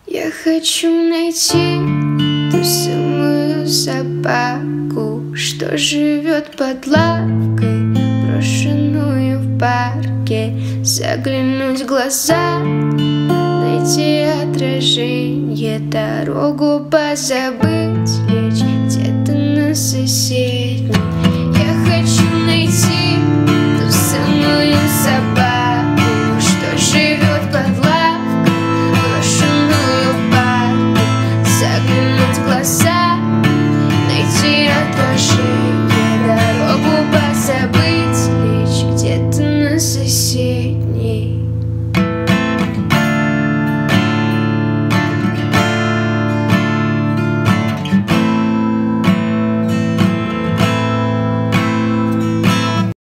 Я хочу найти ту самую собаку, что живет под лавкой, брошенную в парке. Заглянуть в глаза, найти отражение, дорогу позабыть, лечь где-то на соседней. Я хочу найти ту самую собаку, что живет под лавкой, брошенную в парке. Заглянуть в глаза, найти отражение, дорогу позабыть, лечь где-то на соседней.